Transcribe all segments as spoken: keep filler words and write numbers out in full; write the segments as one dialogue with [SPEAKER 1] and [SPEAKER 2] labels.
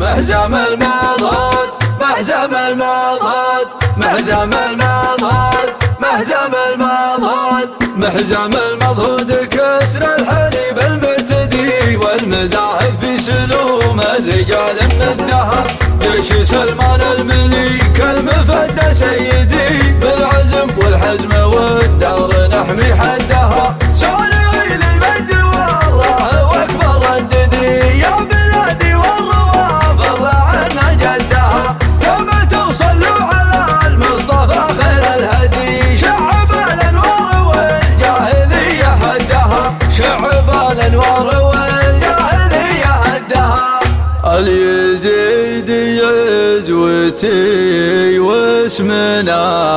[SPEAKER 1] محزم المضاد محزم المضاد محزم المضاد محزم المضاد محزم المضهود كسر الحليب المعتدي والمذاهب في سلوم الرجال من الذهب جيش سلمان المليك المفدى سيدي بالعزم والحزم والدار نحمي حدها صالحي للمجد والله واكبر رددي يا بلادي والروافض عنا جدها كما توصلوا على المصطفى خير الهدي شعب الانوار والجاهليه هدها شعب الانوار والجاهليه هدها اليزيدي عزوتي واسمنا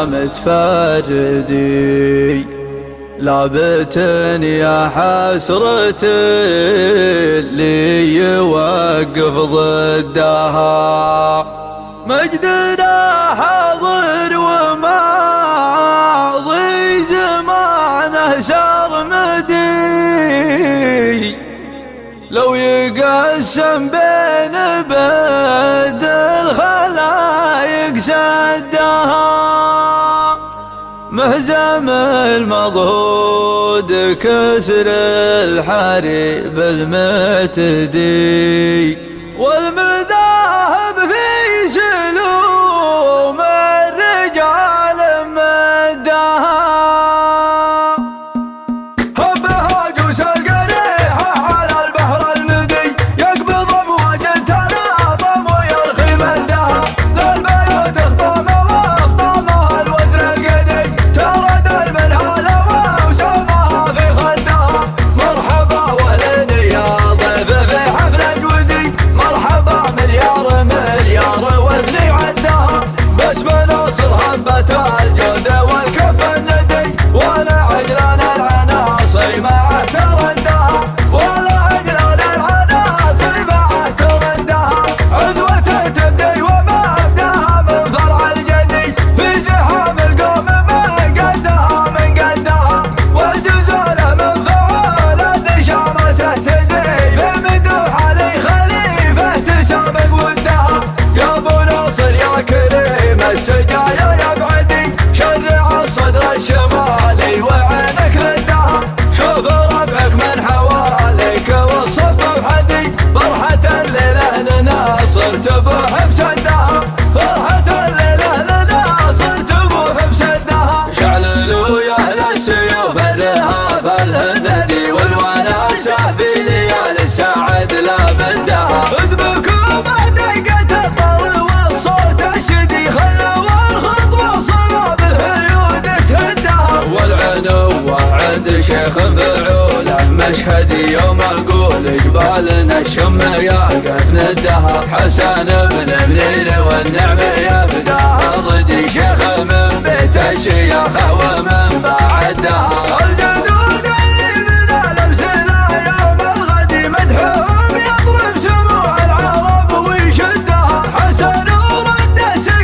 [SPEAKER 1] متفردي لابتن يا حسرة اللي يوقف ضدها مجدنا حاضر وماضي زمانه سرمدي لو يقسم بين بيد الخلايق سدها مهزم المضهود كسر الحريب المعتدي والمذاهب في سلوم الرجال مدها هبها قوس القريحة على البحر المدي يقبض امواج تناظم ويرخي مدها للبيوت خطامه واخطامها الوزن القدي ترد المنهالة وسمها في خدها مرحبا ولن يا ضيف في حفلة ودي مرحبا مليار مليار وذني عدها باسم ناصر هبة الجود والكف الندي ولا عجلان العناصي معه تردها ولا عجلان العناصي معه تردها عدوة تبدي وما ابداها من فرع الجدي في زحام القوم من قدها من قدها والجزالة من فعال النشامة تهتدي بمدوح علي خليفة تسابق ودها يا ابو ناصر يا كريم السجايا يا بعدي شرع الصدر الشمالي وعينك لدها شوف ربعك من حواليك والصف بحدي فرحة الليلة لناصر تبوح بسدها فرحة الليلة لناصر تبوح بسدها شعللوا يا اهل السيوف الرهاف الهندي والوناسة في ليالي السعد لا بدها ادبكوا بدقة الطر والصوت الشدي خلوا الخطوة صلا بالهيود تهدها والعنوة عند شيخ فعوله مشهدي يوم اقول جبالنا الشم يقف ندها حسن بن منير والنعم يفداها الردي شيخ من بيت الشياخة ومن بعدها الجدود اللي من الامثله يوم الغد مدحهم يضرب سموع العرب ويشدها حسن ورد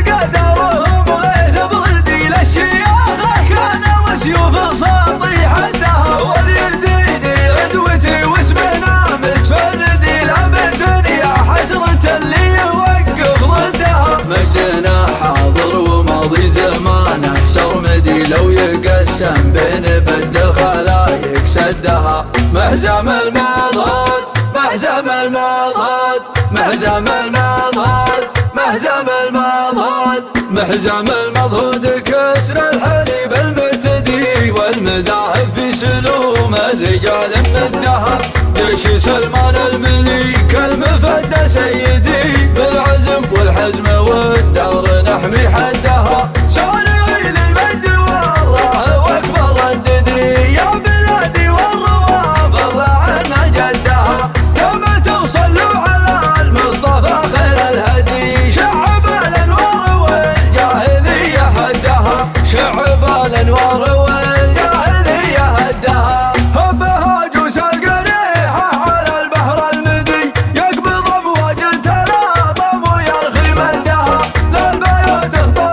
[SPEAKER 1] سقدرهم غيث بردي للشياخة كان وسيوف ساطي حدها واليزيدي عدوتي واسمنا متفردي لابتن يا حسرة اللي يوقف ضدها مجدنا حاضر وماضي زمانه سرمدي لو يقسم بين بد الخلايق سدها محزم المضاد محزم المضاد محزم المضاد محزم المضاد محزم المضهود كسر الحليب المعتدي والمذاهب في سلوم الرجال مدها جيش سلمان المليك المفدى سيدي بالعزم والحزم والدار نحمي حدها صالحي للمجد والله واكبر رددي يا بلادي والروافض عنا جدها كما توصلوا على المصطفى خير الهدي شعب الانوار والجاهليه هدها شعب الانوار والجاهليه هدها هبها قوس القريحة على البحر المدي يقبض امواج تناظم ويرخي مدها للبيوت خطامه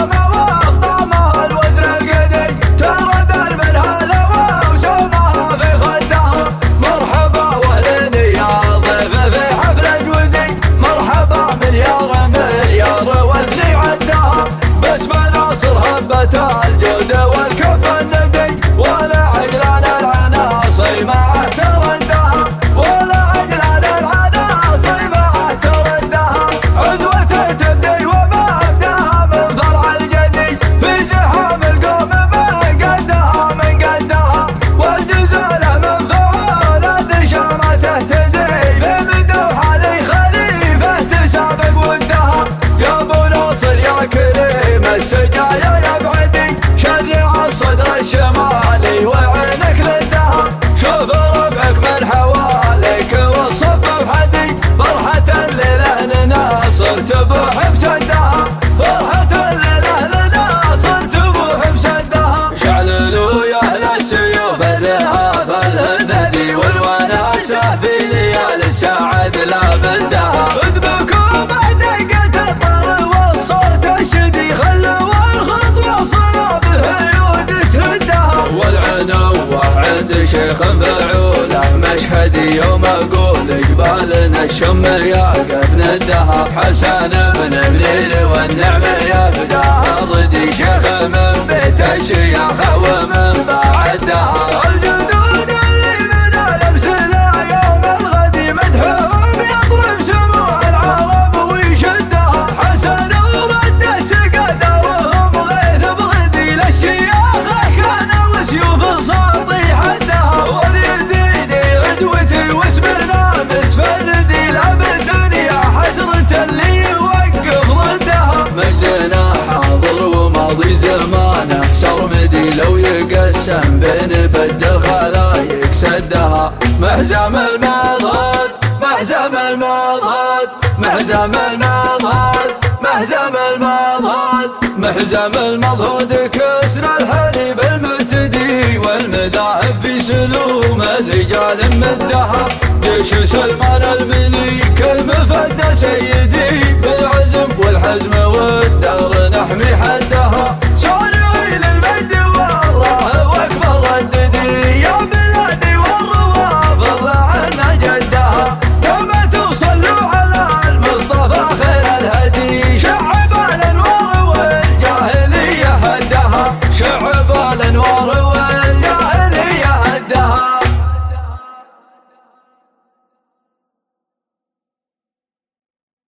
[SPEAKER 1] صفوة الجود والكف الندي، ولا عجلان العناصي معه تردها، ولا عجلان العناصي معه تردها. عزوته تبدي ومبداها من فرع الجدي، في زحام القوم من قدها من قدها، والجزاله من فعول النشامه تهتدي، في مدوح علي خليفه تسابق ودها. يا ابو ناصر يا كريم السجايا يا بعدي، شرع الصدر الشمالي وعينك لدها، شوف ربعك من حواليك والصف بحدي، فرحة الليلة لناصر تبوح بسدها، فرحة الليلة لناصر تبوح بسدها. شعللوا يا اهل السيوف الرهاب الهندي، والوناسة في ليالي السعد لا بدها، ادبكوا بدقة الطر والصوت الشدي، خلوا الخطوة صرا بالهيود تهدها. والعنوة عند شيخ فعوله مشهدي، يوم اقول جبالنا الشم يقف ندها، حسن بن منير والنعم يفداها، ردي شيخ من بيت الشياخة ومن بعدها. الجدود اللي من الامثله يوم الغد مدحهم يطرب سموع العرب ويشدها، حسن ورد قدرهم غيث بردي للشياخة كان وسيوف ساطي حدها، واليزيدي غزوتي واسمنا متفردي، لابتن يا حسرة اللي يوقف ضدها. مجدنا حاضر وماضي زمانه سرمدي، لو يقسم بين بد الخلايق سدها. محزم المضغط محزم المضغط محزم المضغط محزم المضغط محزم المضغط، كسر الحليب المعتدي، والمذاهب في سلوم الرجال مدها. جيش سلمان المليك المفدى سيدي، بالعزم والحزم